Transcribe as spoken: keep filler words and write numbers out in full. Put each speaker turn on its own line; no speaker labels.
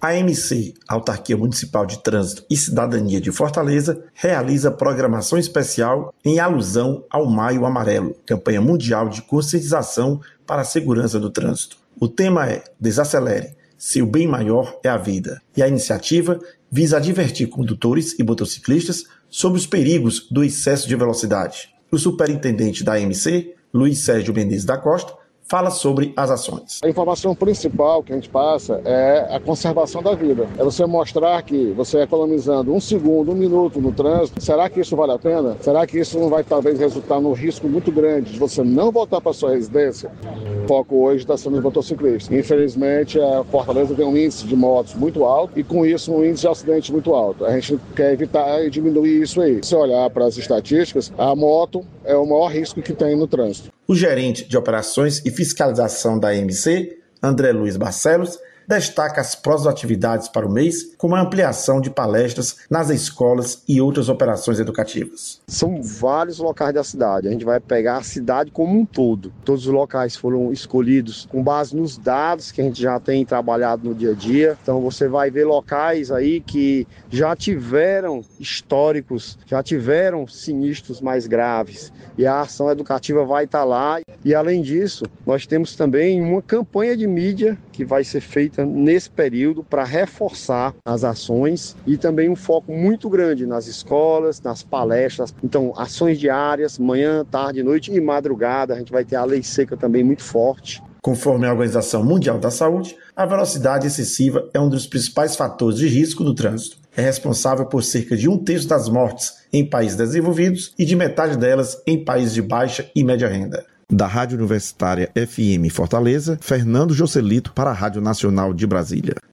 A M C, Autarquia Municipal de Trânsito e Cidadania de Fortaleza, realiza programação especial em alusão ao Maio Amarelo, campanha mundial de conscientização para a segurança do trânsito. O tema é Desacelere, seu bem maior é a vida. E a iniciativa visa advertir condutores e motociclistas sobre os perigos do excesso de velocidade. O superintendente da A M C, Luiz Sérgio Menezes da Costa, fala sobre as ações.
A informação principal que a gente passa é a conservação da vida. É você mostrar que você economizando um segundo, um minuto no trânsito, será que isso vale a pena? Será que isso não vai talvez resultar num risco muito grande de você não voltar para sua residência? O foco hoje está sendo os motociclistas. Infelizmente, a Fortaleza tem um índice de motos muito alto e com isso um índice de acidente muito alto. A gente quer evitar e diminuir isso aí. Se olhar para as estatísticas, a moto é o maior risco que tem no trânsito.
O gerente de operações e fiscalização da A M C, André Luiz Barcelos, destaca as próximas atividades para o mês, como a ampliação de palestras nas escolas e outras operações educativas.
São vários locais da cidade, a gente vai pegar a cidade como um todo. Todos os locais foram escolhidos com base nos dados que a gente já tem trabalhado no dia a dia. Então você vai ver locais aí que já tiveram históricos, já tiveram sinistros mais graves. E a ação educativa vai estar lá. E além disso, nós temos também uma campanha de mídia que vai ser feita nesse período para reforçar as ações e também um foco muito grande nas escolas, nas palestras. Então, ações diárias, manhã, tarde, noite e madrugada. A gente vai ter a lei seca também muito forte.
Conforme a Organização Mundial da Saúde, a velocidade excessiva é um dos principais fatores de risco no trânsito. É responsável por cerca de um terço das mortes em países desenvolvidos e de metade delas em países de baixa e média renda. Da Rádio Universitária F M Fortaleza, Fernando Joselito para a Rádio Nacional de Brasília.